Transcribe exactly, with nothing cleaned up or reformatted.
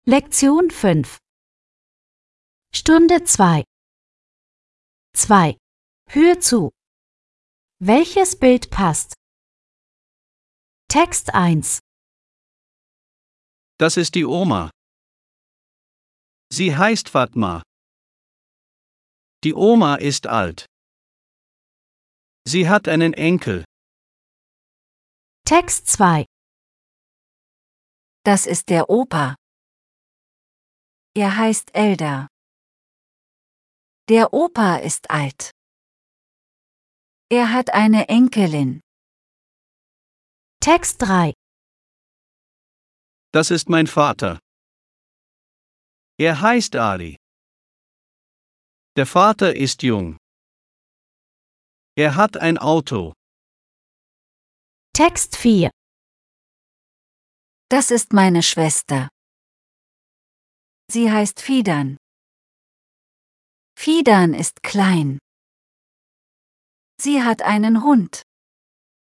Lektion fünf. Stunde zwei. zwei. Hör zu. Welches Bild passt? Text eins. Das ist die Oma. Sie heißt Fatma. Die Oma ist alt. Sie hat einen Enkel. Text zwei. Das ist der Opa. Er heißt Eldar. Der Opa ist alt. Er hat eine Enkelin. Text drei. Das ist mein Vater. Er heißt Ali. Der Vater ist jung. Er hat ein Auto. Text vier. Das ist meine Schwester. Sie heißt Fidan. Fidan ist klein. Sie hat einen Hund.